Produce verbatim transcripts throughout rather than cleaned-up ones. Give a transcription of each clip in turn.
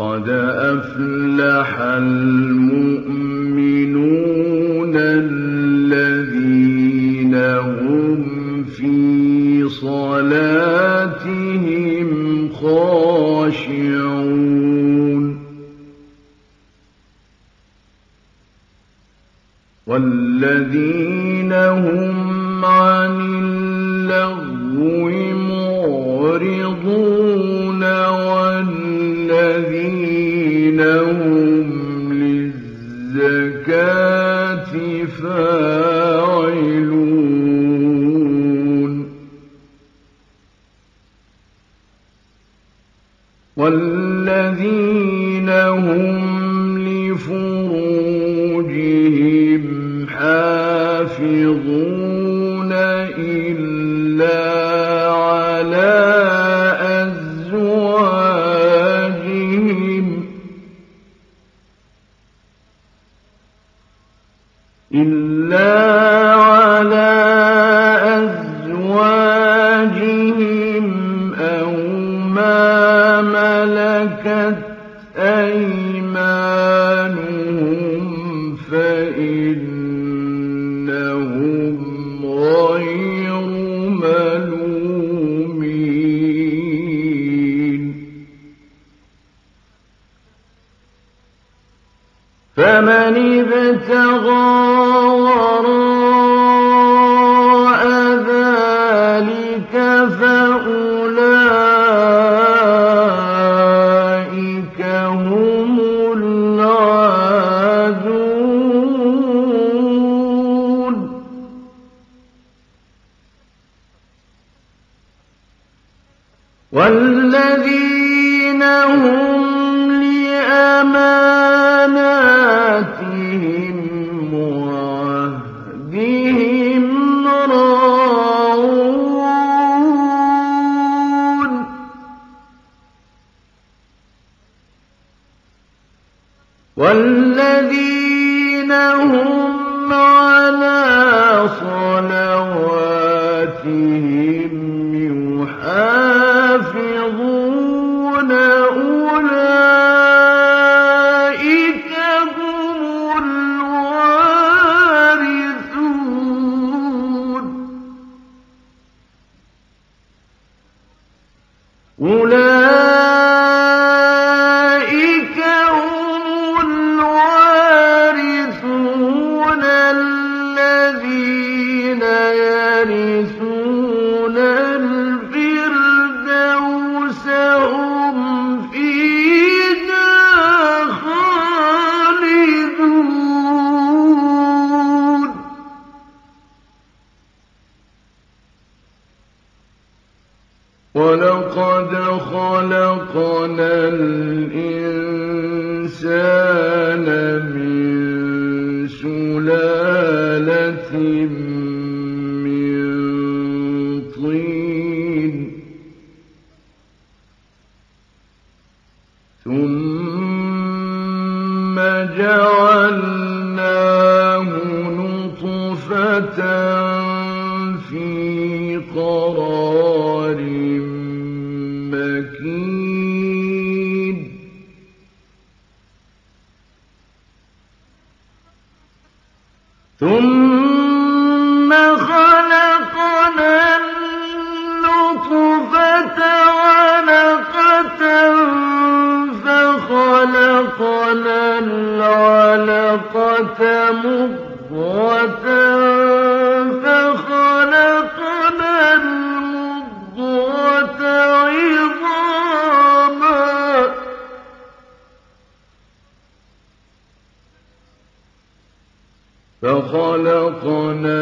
قد أفلح المؤمنون الذين هم في صلاتهم خاشعون والذين هم عن اللغو معرضون والذين هم للزكاة فاعلون والذين هم لفروجهم حافظون إلا على أزواجهم إلا على أزواجهم أو ما ملكت أيمانهم فإنهم غير ملومين فمن ابتغى وراء ذلك فأولئك هم العادون والذين هم لأماناتهم وعهدهم راعون والذين هم على صلواتهم يحافظون أولئك هم الوارثون أولئك هم الوارثون الذين يرثون الفردوس هم فيها خالدون ولقد خلقنا الإنسان من سلالة من طين ثم جعلناه نطفة في قرار مكين ثم خلقنا النطفة علقة فخلقنا العلقة مضغة فخلقنا المضغة عظاما فخلقنا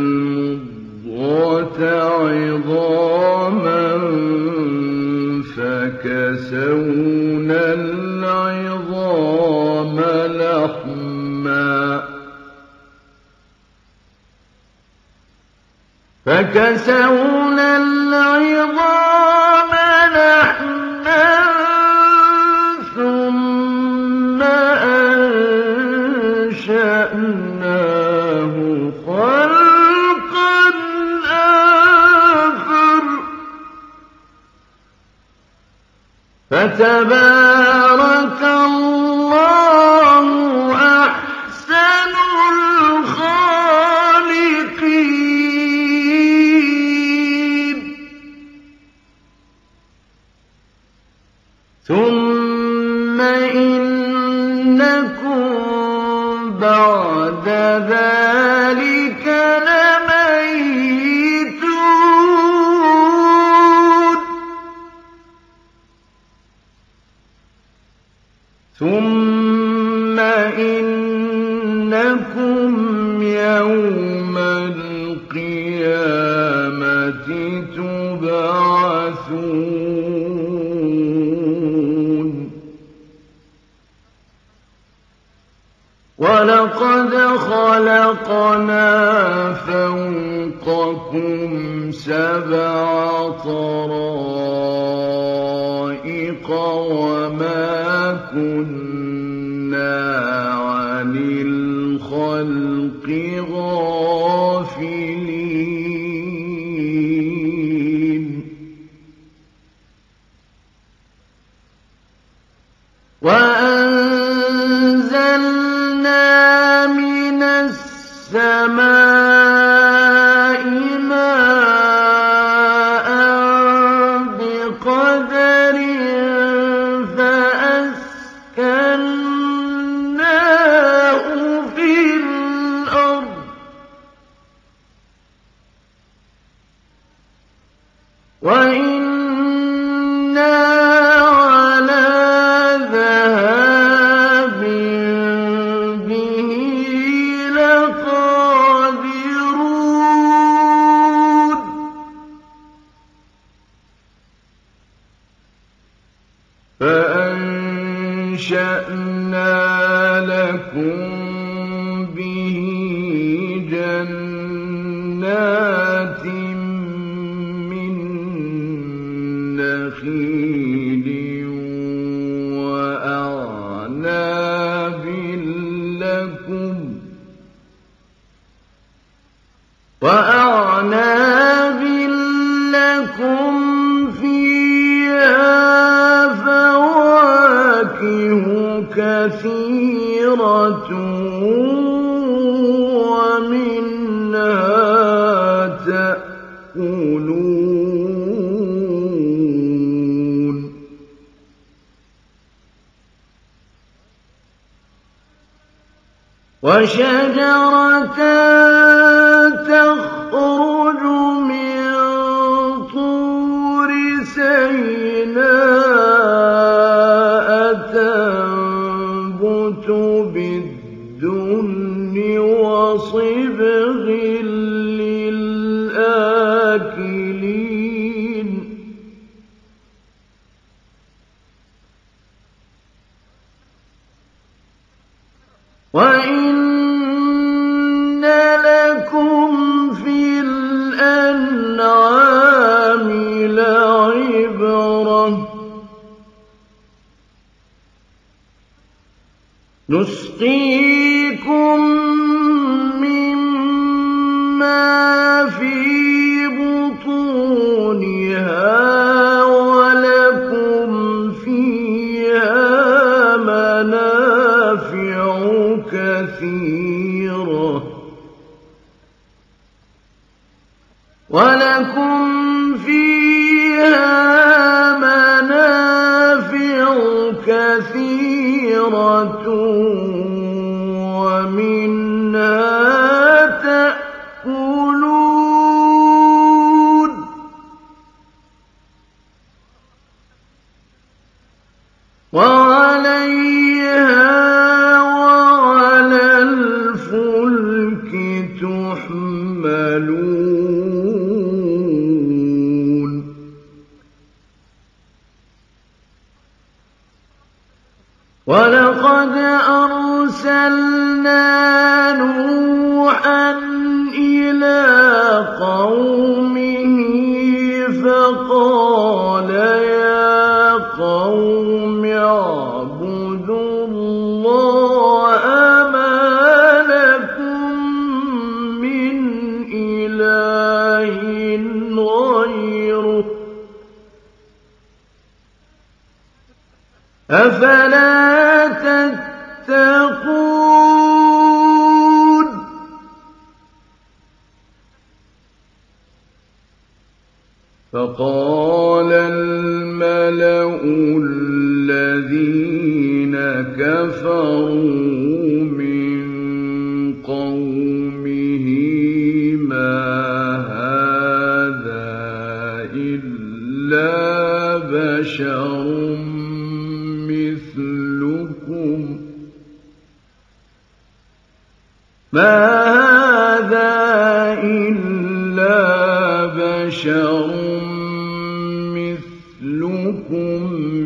المضغة عظاما فكسونا العظام لحما فكسونا العظام لحما ثم أنشأناه خلقا آخر فَتَبَارَكَ اللَّهُ أَحْسَنُ الْخَالِقِينَ. ثُمَّ إِنَّكُم بَعْدَ ذَلِكَ لَمَيِّتُونَ. ثُمَّ إِنَّكُمْ يَوْمَ الْقِيَامَةِ تُبْعَثُونَ. وَلَقَدْ خَلَقْنَا فَوْقَكُمْ سَبْعَ طَرَائِقَ وَمَا كُنَّا عَنِ الْخَلْقِ غَافِلِينَ. وَأَنزَلْنَا مِنَ السَّمَاءِ مَاءً بِقَدَرٍ فَأَسْكَنَّاهُ فِي الْأَرْضِ وَإِنَّا عَلَىٰ ذَهَابٍ بِهِ لَقَادِرُونَ. فَأَنشَأْنَا لَكُم بِهِ جَنَّاتٍ مِّن نَّخِيلٍ وَأَعْنَابٍ لَّكُمْ وَأَعْنَابٍ لَّكُمْ فِيهَا فَوَاكِهُ كَثِيرَةٌ وَمِنْهَا تَأْكُلُونَ. وَشَجَرَةً تَخْرُجُ مِن طُورِ سَيْنَاءَ تَنبُتُ بِالدُّهْنِ وَصِبْغٍ لِّلْآكِلِينَ. وَإِنَّ لَكُمْ فِي الْأَنْعَامِ لَعِبْرَةً ۖ نُسْقِيكُم مِّمَّا فِي بُطُونِهَا وَلَكُمْ فِيهَا مَنَافِعُ كَثِيرَةٌ وَلَكُمْ فِيهَا مَنَافِعُ كَثِيرَةٌ وَمِنْهَا تَأْكُلُونَ. وَعَلَيْهَا وَعَلَى الْفُلْكِ تُحْمَلُونَ. وَلَقَدْ أَرْسَلْنَا نُوحًا إِلَىٰ قَوْمِهِ فَقَالَ يَا قَوْمِ اعْبُدُوا اللَّهَ مَا لَكُم مِّنْ إِلَٰهٍ غَيْرُهُ أفلا تتقون فقال الملأ الذين كفروا من قومه ما هذا إلا بشر مثلكم ما هذا إلا بشر مثلكم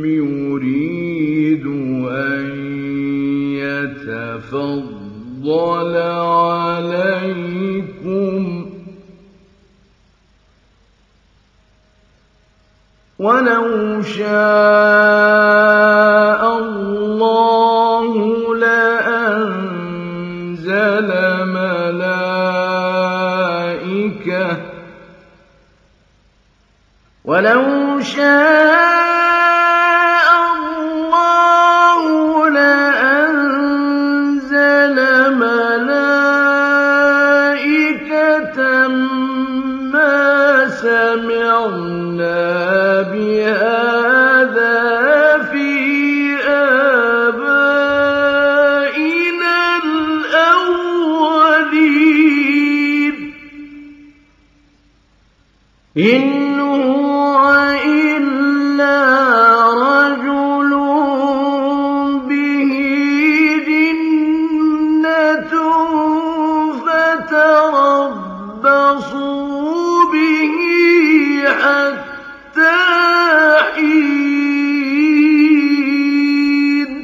يريد أن يتفضل عليكم ولو شاء الله لأنزل ملائكة ولو شاء الله لأنزل ملائكة ما سمعنا بهذا في آبائنا الأولين إن هو إلا رجل به جنة فتربصوا به حتى حين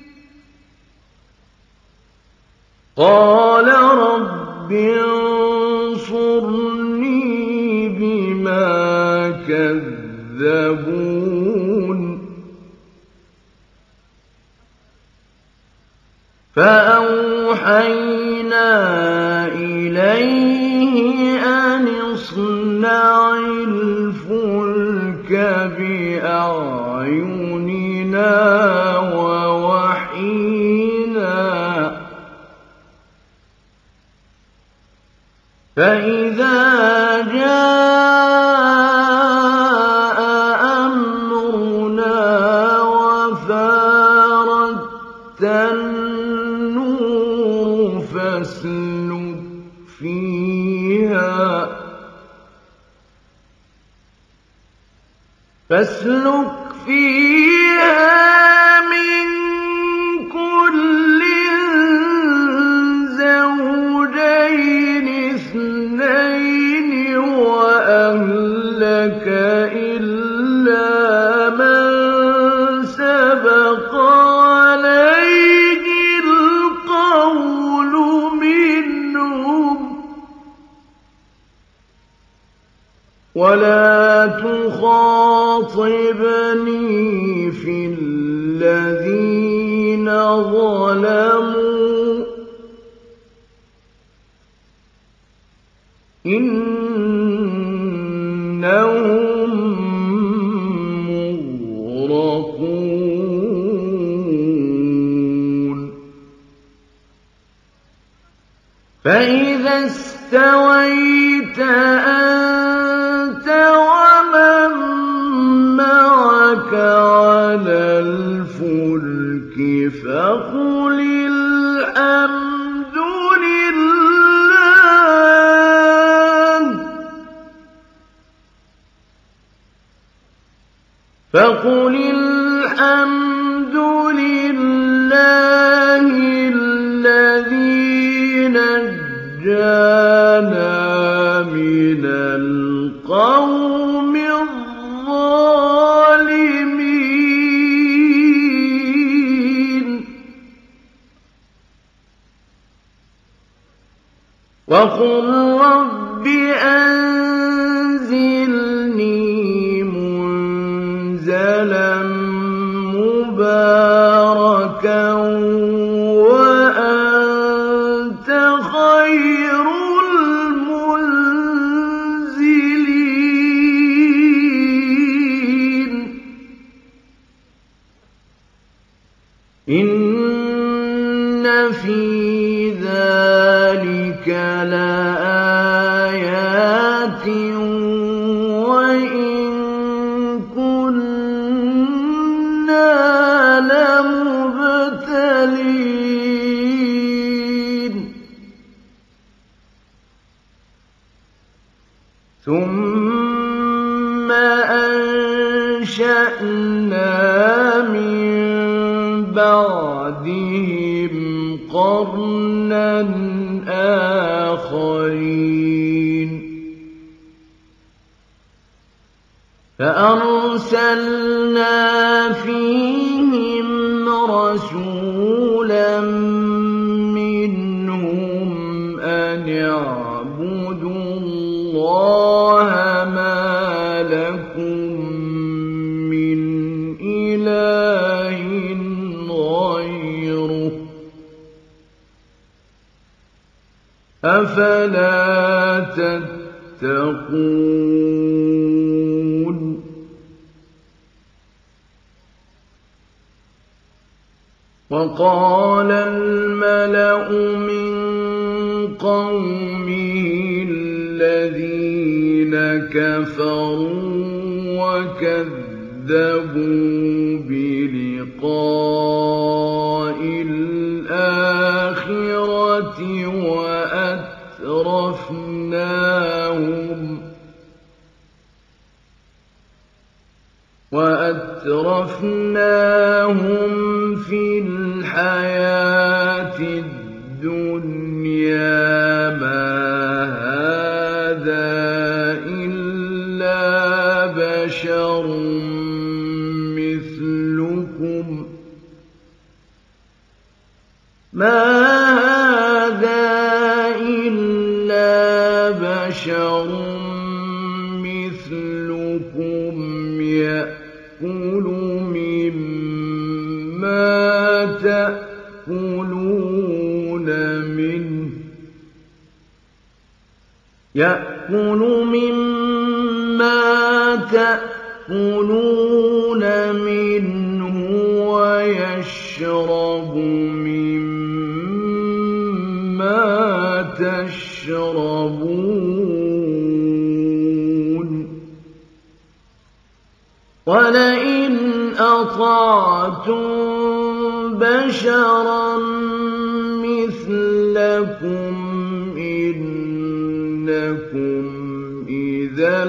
قال رب انصرني بما كذبون فأوحينا إليه أن اصنع الفلك بأعيننا ووحينا فإذا جاء أمرنا وفارت النور فاسلك فيها فاسلك فيها من كل زوجين اثنين وأهلك إلا من سبق عليه القول منهم ولا تخاطبني في الذين ظلموا إنهم مغرقون فإذا استويت أنت ومن معك على الفلك فقل الحمد لله فقل الحمد لله الذي نجانا من القوم الظالمين وقل رب أنزلني منزلا مباركا وأنت خير المنزلين إن في ذلك لآيات وإن كنا لمبتلين ثم أنشأنا من بعدهم قرنا آخرين فأرسلنا فيهم رسولا منهم أن اعبدوا الله ما لكم من إله غيره أفلا تتقون وقال الملأ من قومه الذين كفروا وكذبوا بلقاء الآخرة وأترفناهم وأترفناهم في الحياة الدنيا ما هذا إلا بشر مثلكم ما هذا إلا بشر مثلكم يأكل مما تأكلون منه يأكل مما تأكلون منه ويشرب مما تشربون ولئن أطعتم بشرا مثلكم إنكم إذا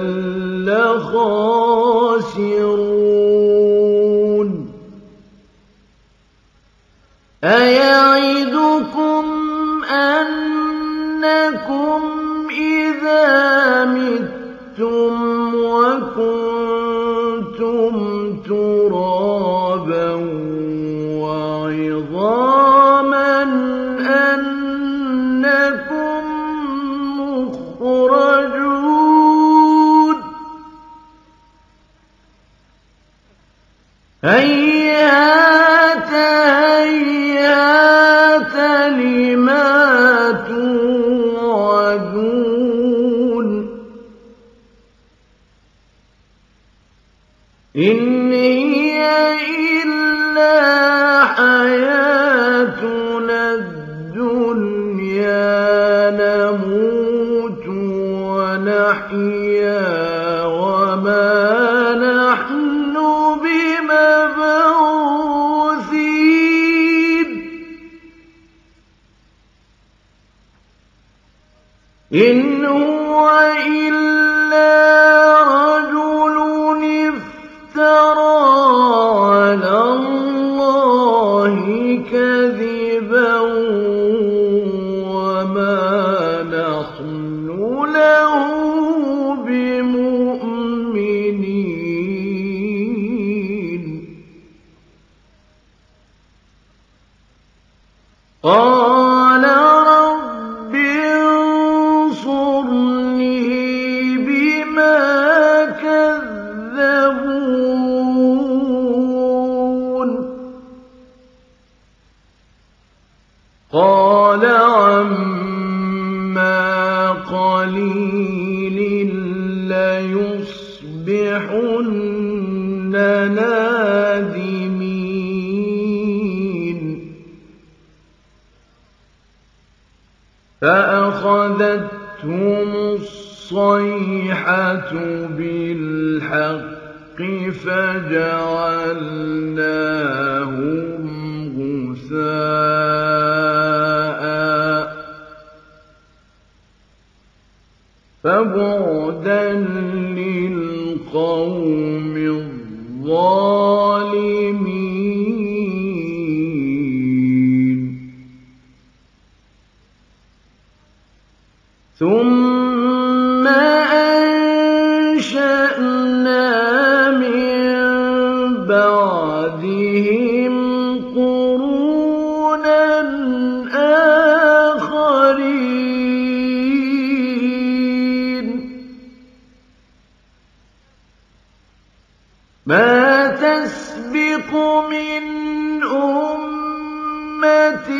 لخاسرون أيعدكم أنكم إذا متم وكنتم ترابا وعظاما أنكم مخرجون هيهات هيهات لما توعدون إن هي إلا حياتنا الدنيا نموت ونحيا وما نحن بمبعوثين إن هو إلا رجل افترى على الله كذبا وما نحن له بمؤمنين قال رب انصرني بما كذبون قال عما قليل ليصبحن نادمين فأخذتهم الصيحة بالحق فجعلناهم غثاء فبعدا للقوم الظالمين. ثم أنشأنا من بعدهم قرونا آخرين ما تسبق من أمة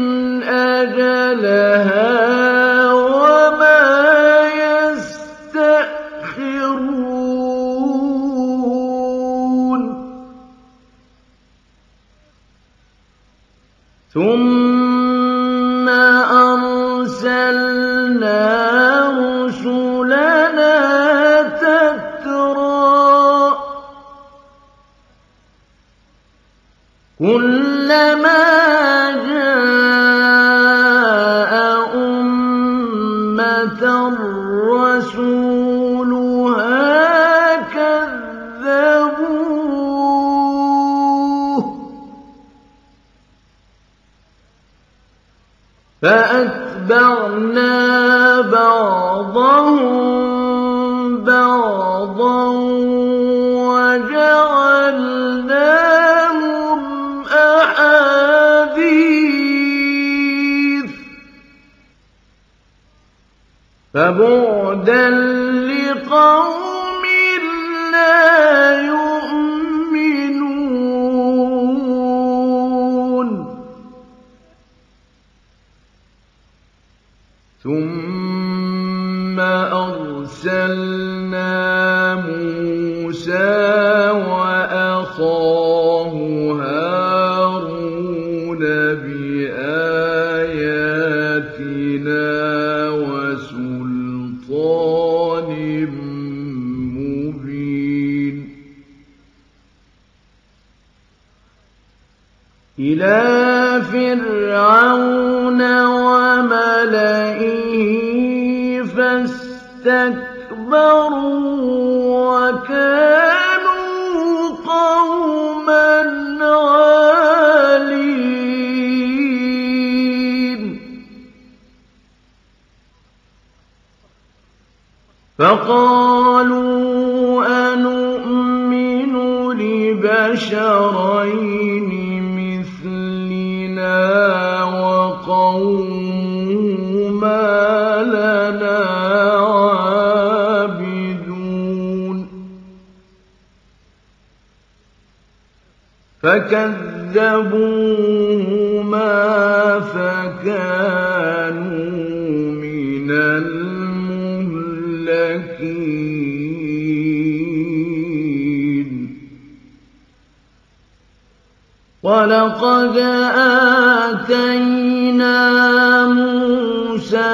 أجلها ثم أرسلنا رسلنا تترى كلما جاء أمة رسولها كذبوه فأتبعنا بعضهم بعضا وجعلناهم أحاديث فبعدا لقوم لا يؤمنون. ثم أرسلنا موسى وأخاه هارون بآياتنا وسلطان مبين إلى فرعون وملئه فاستكبروا وكانوا قوما عالين فقالوا أنؤمن لبشرين مثلنا وقومهما لنا عابدون فكذبوهما فكانوا من المهلكين. ولقد آتينا موسى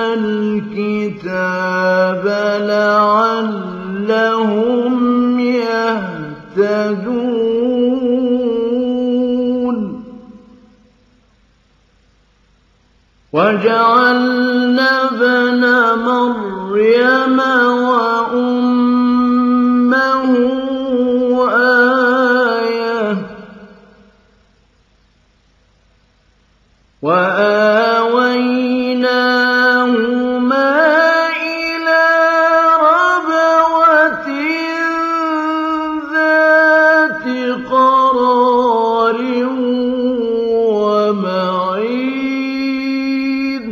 الكتاب لعلهم يهتدون وجعلنا ابن مريم وأمه آية وآويناهما إلى ربوة ذات قرار ومعين.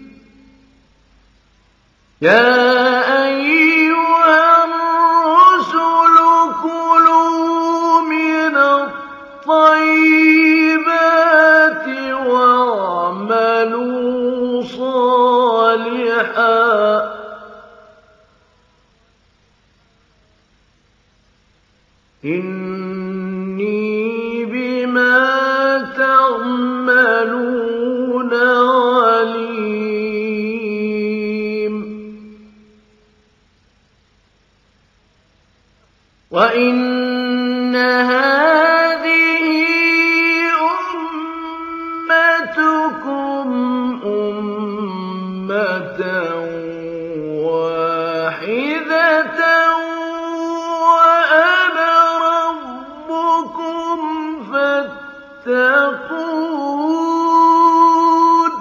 يا أيها الرسل كلوا من الطيبات واعملوا صالحا إني بما تعملون عليم. يتقون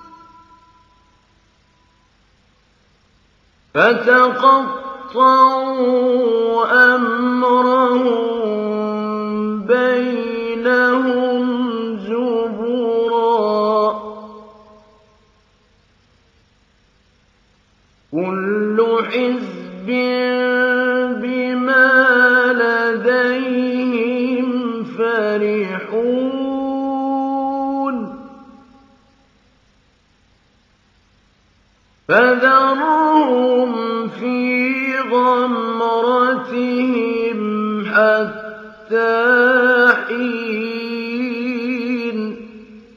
فتقطعوا أمرهم بينهم زبرا كل حزب بما لديهم فرحون فذرهم في غمرتهم حتى حين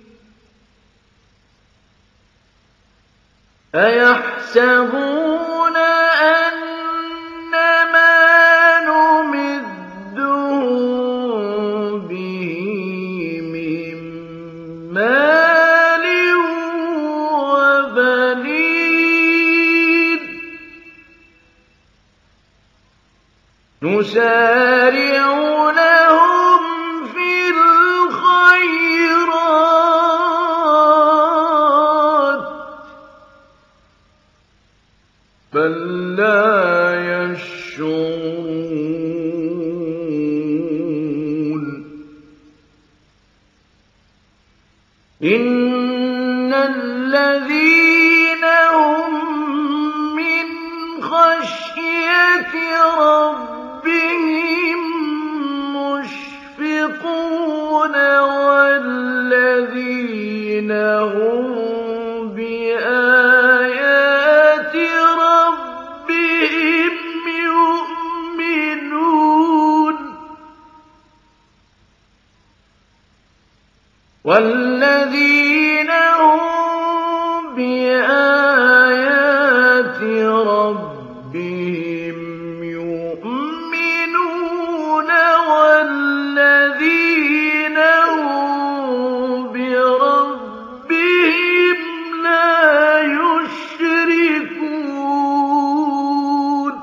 أيحسبون أن ما نمدهم به من مال وبنين نسارع لهم في الخيرات بل لا يشعرون إن الذين هم من خشية ربهم مشفقون والذين هم بآيات ربهم يؤمنون والذين هم بآيات ربهم يؤمنون والذين هم بربهم لا يشركون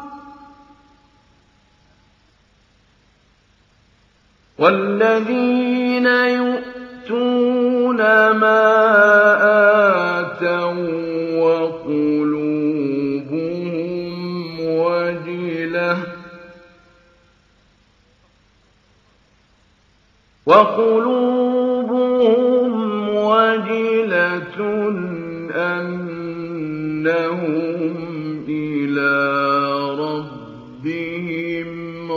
والذين يؤتون ما آتوا وقلوبهم وجلة وقلوبهم وجلة أنهم إلى ربهم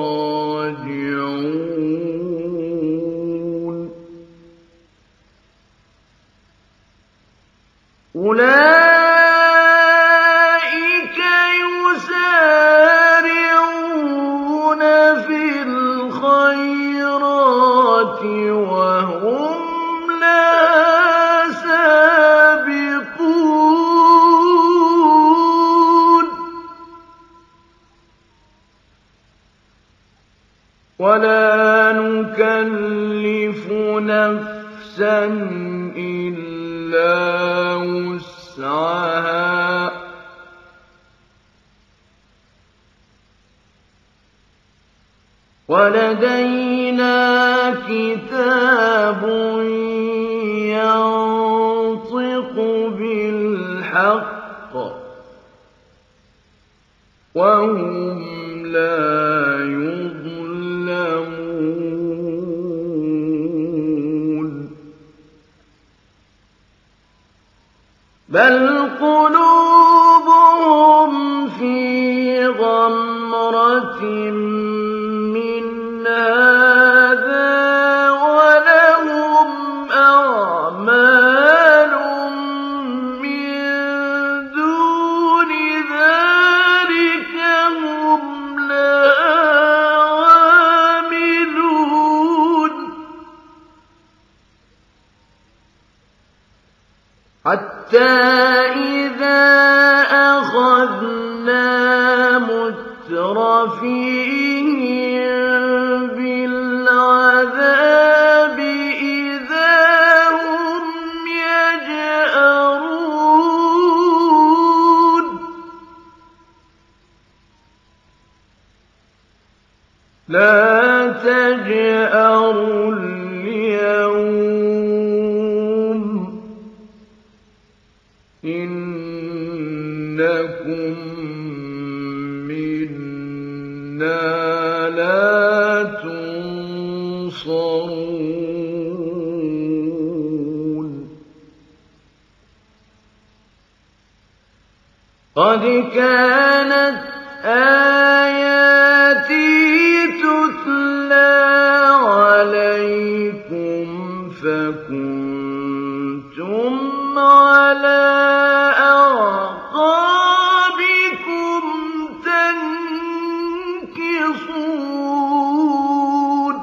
راجعون أولئك يسارعون في الخيرات وهم لها سابقون ولا نكلف نفسا إلا وسعها ولدينا كتاب ينطق بالحق وهم لا يظلمون بل قلوبهم في غمرة من هذا ولهم أعمال من دون ذلك هم لها عاملون حتى إذا أخذنا مترفيهم بالعذاب إذا هم يجأرون لا تجأروا اليوم قد كانت آياتي تتلى عليكم فكنتم على أعقابكم تنكصون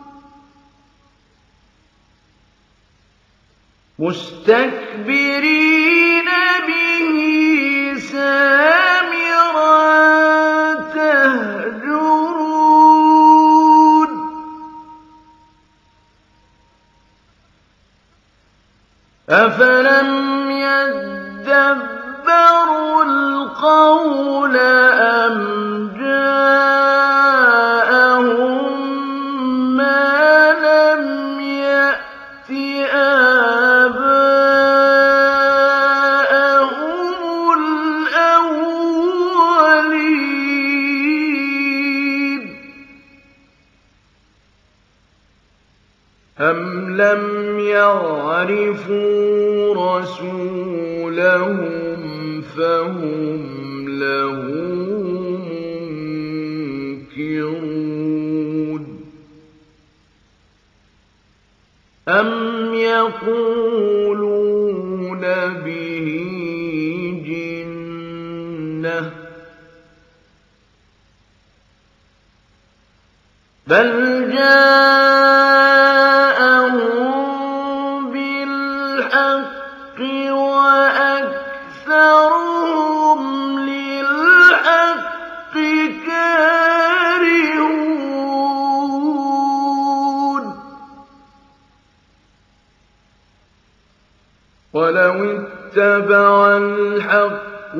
مستكبرين به سامرا تهجرون أفلم يدبروا القول أم جاءهم ما لم يأت آباءهم الأولين أم لم يعرفوا رسولهم فهم له منكرون أم يقولون به جنة بل جاءهم بالحق وأكثرهم للحق كارهون ولو اتبع الحق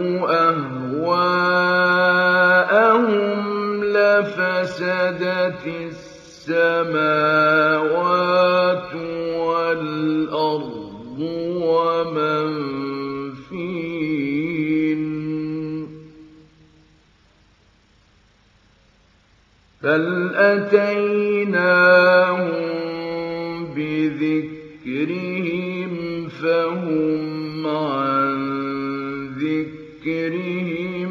أهواءهم لفسدت السماوات والأرض ومن فيهن بل أتيناهم بذكرهم فهم عن ذكرهم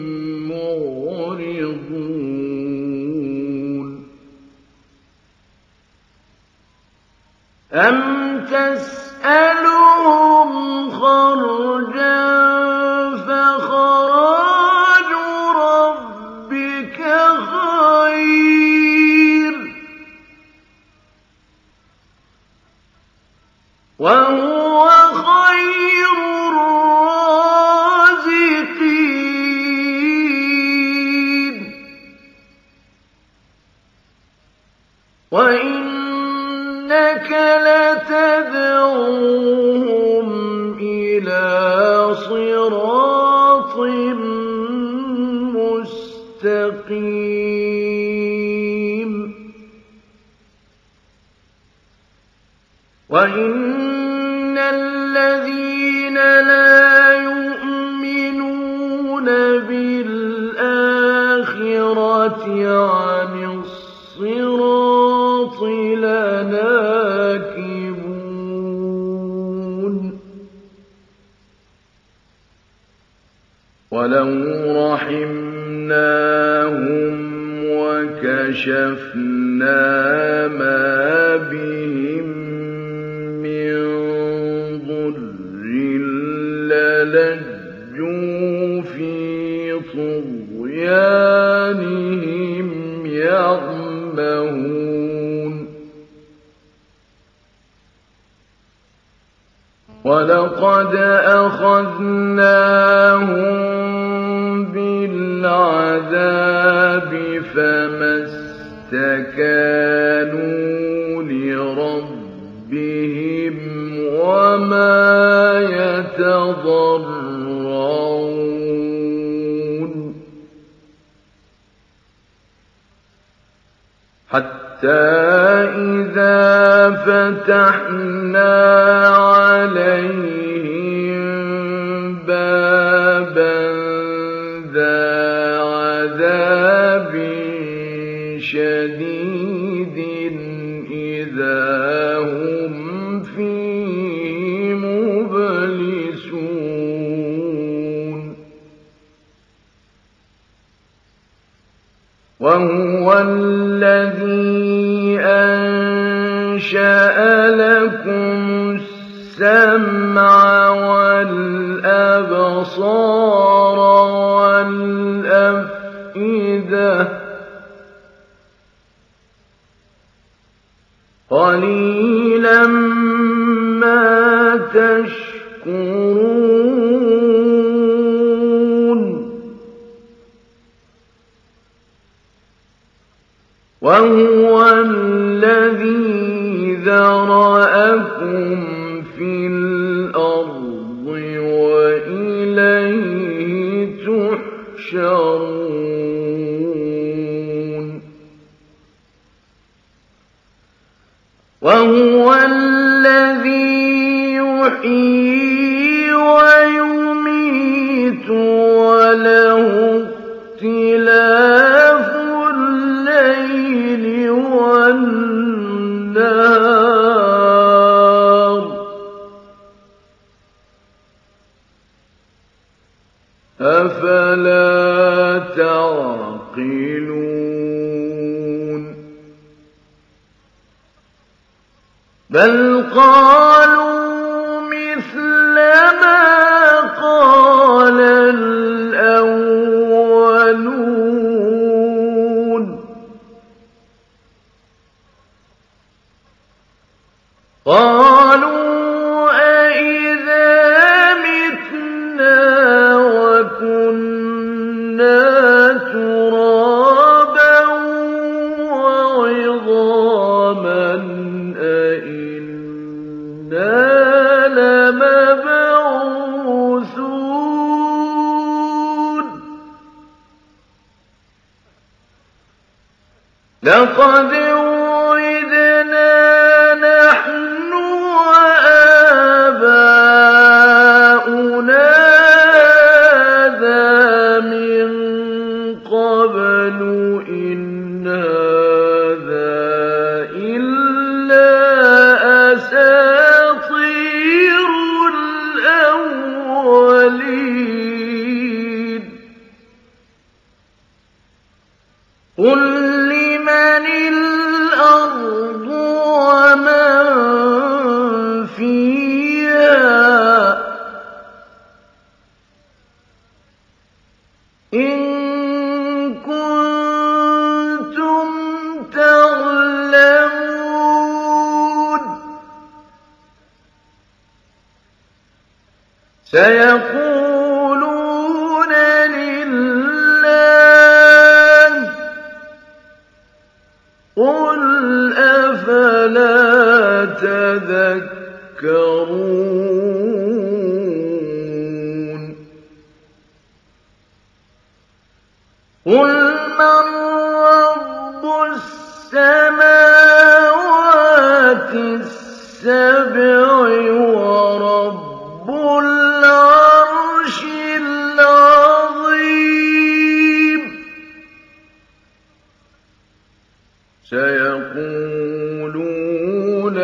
معرضون أم تسألهم خرجا فخراج ربك خير وهو خير الرازقين وإنك لتدعوهم إلى صراط مستقيم وإن الذين لا يؤمنون بالآخرة عن الصراط لناكبون ولو رحمناهم وكشفنا ما بهم من ضر للجوا في طغيانهم يعمهون ولقد أخذناهم بالعذاب فما استكانوا لربهم وما يتضرعون حتى إذا فتحنا عليهم بابا ذا عذاب شديد إذا هم فيه مبلسون الذي أنشأ لكم السمع والأبصار والأفئدة قليلا ما تشكرون وهو الذي ذرأكم في الأرض وإليه تحشرون وهو الذي يحيي ويميت وله اختلاف الليل والنهار أفلا تعقلون بل قالوا مثل ما قال الأولون قالوا أإذا متنا وكنا ترابا وعظاما أإنا لمبعوثون لقد وعدنا نحن وآباؤنا هذا من قبل إن هذا إلا أساطير الأولين قل لمن الأرض ومن فيها إن كنتم تعلمون سيقولون لله قل أفلا تذكرون قل من رب السماوات السبع ورب العرش العظيم سيقولون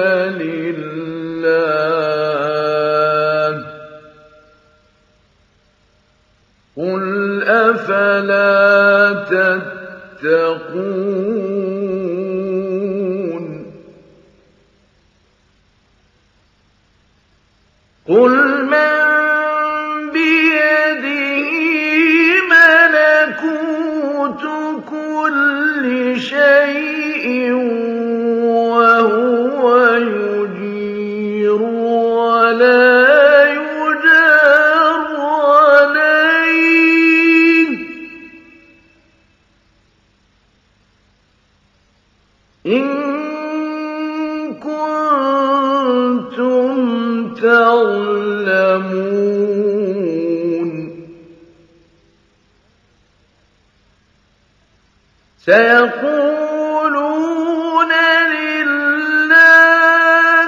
لله قل أفلا تتقون قل من بيده ملكوت كل شيء وهو يجير ولا يجار عليه إن كنتم تعلمون سيقولون لله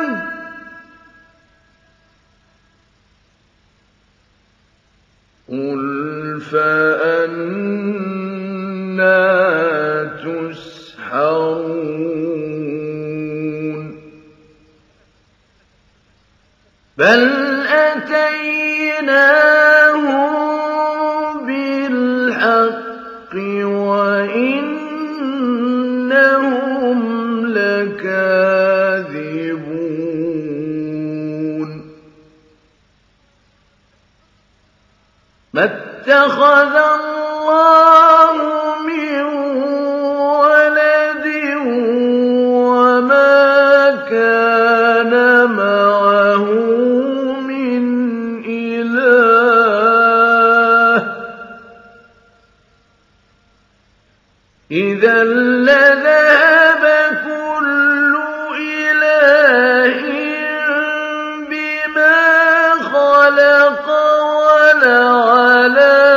قل فأنى تسحرون بل أتيناهم بالحق وإنهم ما اتخذ الله من ولد وما كان معه من إله إذا لذهب كل إله بما خلق ولعلى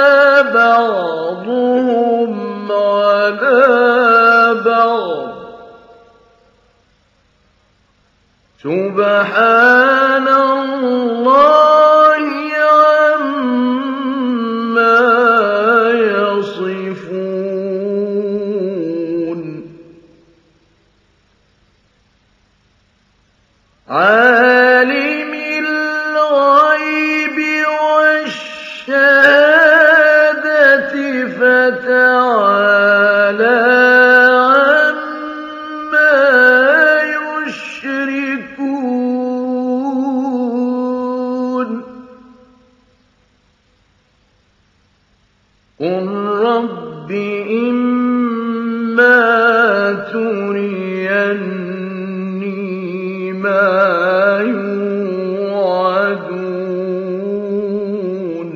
بعضهم على بعض سبحان الله عما يصفون عالم الغيب والشهادة فتعالى عما يشركون قل رب إما تريني ما يوعدون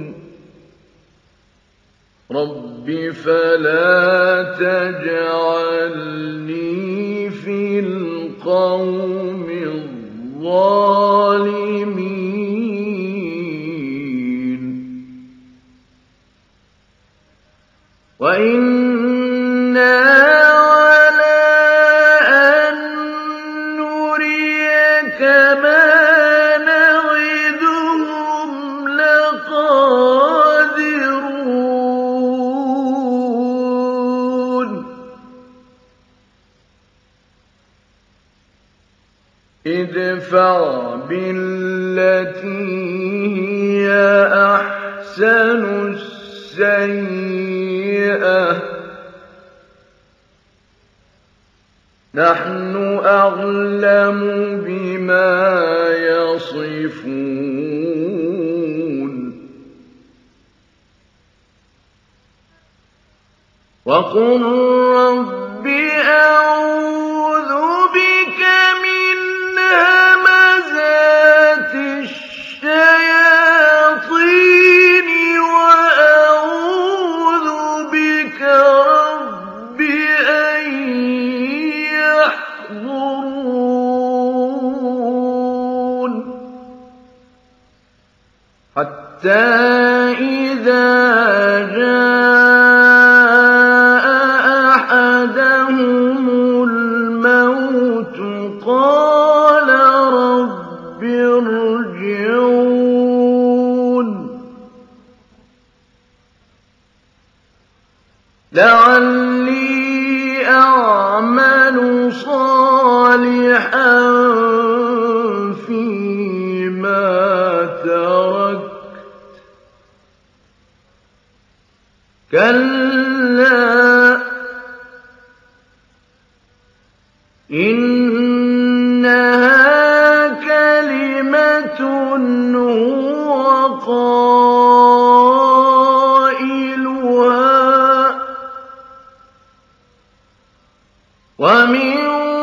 رب فلا تجعلني في القوم الظالمين وإنا على أن نريك ما نعدهم لقادرون ادفع بالتي هي أحسن السيئة نحن أعلم بما يصفون وقل رب أعوذ بك من همزات الشياطين وأعوذ بك رب أن يحضرون حتى إذا جاء أحدهم الموت قال رب ارجعون لعلي أعمل صالحا فيما تركت كلا إنها كلمة هو قائلها ومن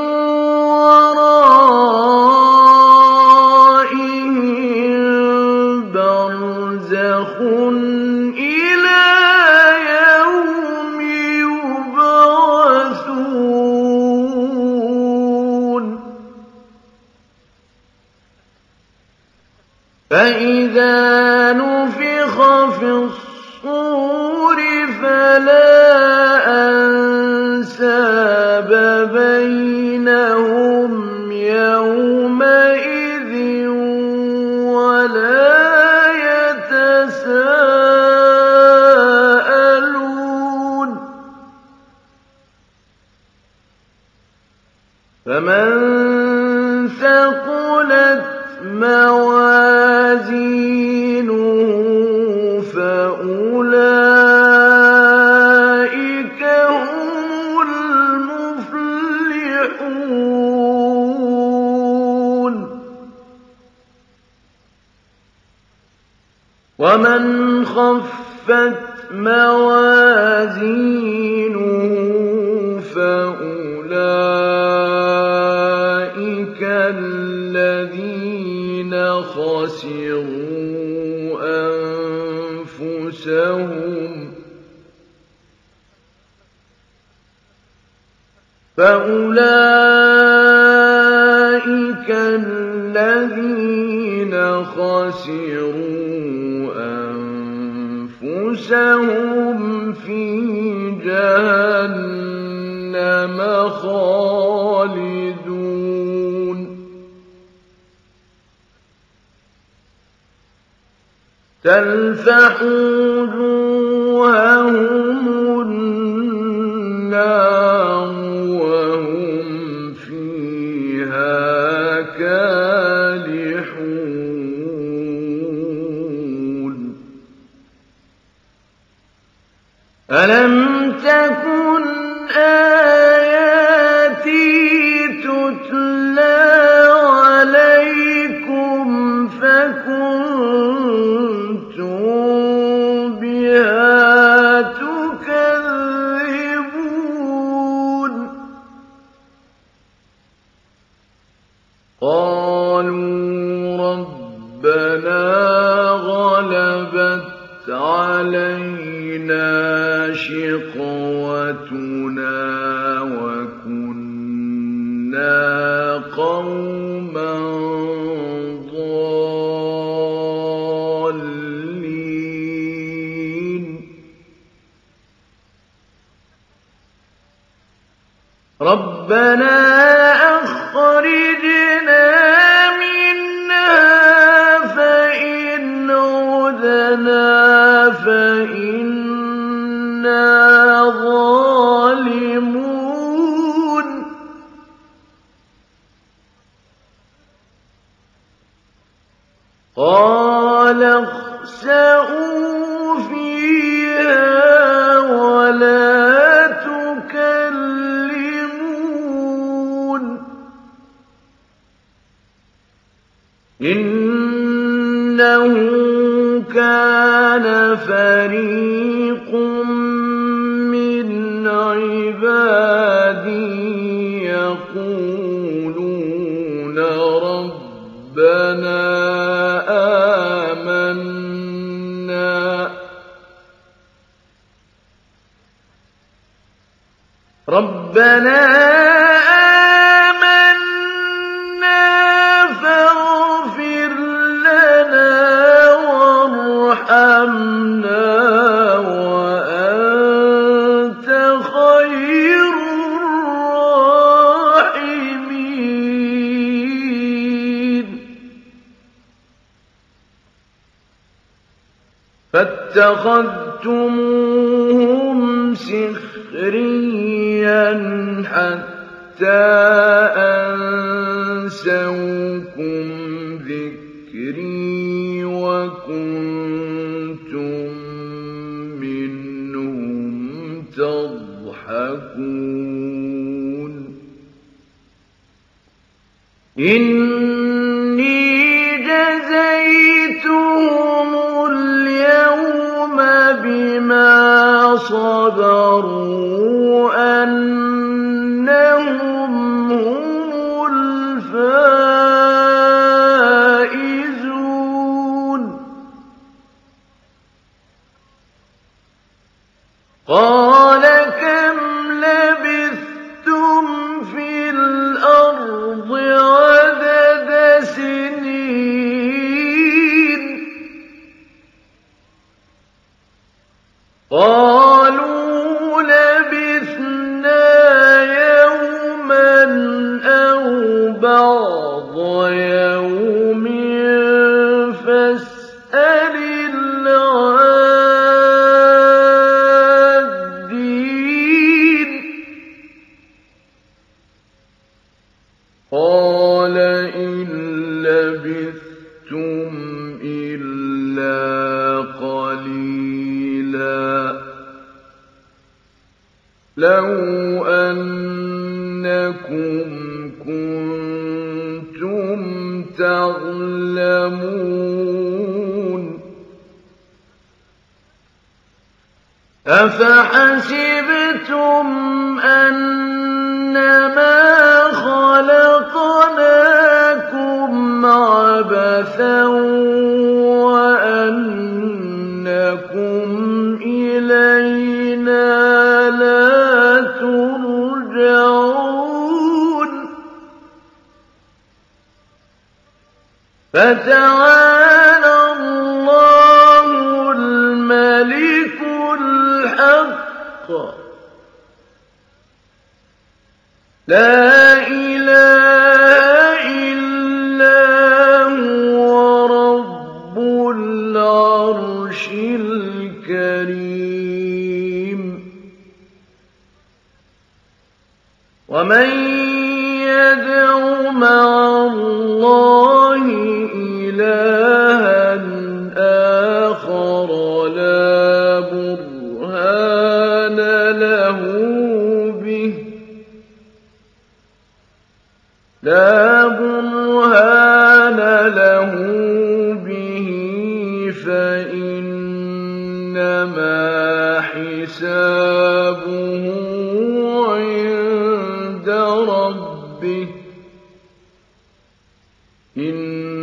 ورائهم برزخ إلى يوم يبعثون فإذا نفخ في الصور فلا أنساب بينهم يومئذ ولا يتساءلون فمن ثقلت موازينه فأولئك هم المفلحون ومن خفت خفت موازينه فأولئك الذين خسروا أنفسهم فأولئك الذين خسروا أنفسهم في جهنم خالدون تلفح وجوههم النار وهم فيها كالحون ألم تكن آياتي تتلى عليكم فكنتم بها تكذبون قالوا ربنا غلبت علينا شقوتنا وكنا قوما ضالين ربنا أخرجنا منها فإن عدنا فإنا ظالمون قال اخسئوا فيها ولا تكلمون إنه كان فريق من عبادي يقولون ربنا آمنا ربنا آمنا فاغفر لنا وارحمنا وأنت خير الراحمين فاتخذتموهم سخريا حتى أنسوكم ذكري وكنتم منهم تضحكون إني جزيتهم اليوم بما صبروا أنهم هم الفائزون قال كم لبثتم في الأرض عدد سنين قالوا لبثنا يوما أو بعض يوم فاسأل العادين قال إن لبثتم إلا قليلا لو أنكم كنتم تعلمون أفحسبتم أنما خلقناكم عبثا وأنكم إلينا لا ترجعون فتعالى الله الملك الحق لا إله إلا هو رب العرش الكريم ومن يدع مع الله إلها آخر لا برهان له به لا برهان له به فإنما حسابه عند ربه إن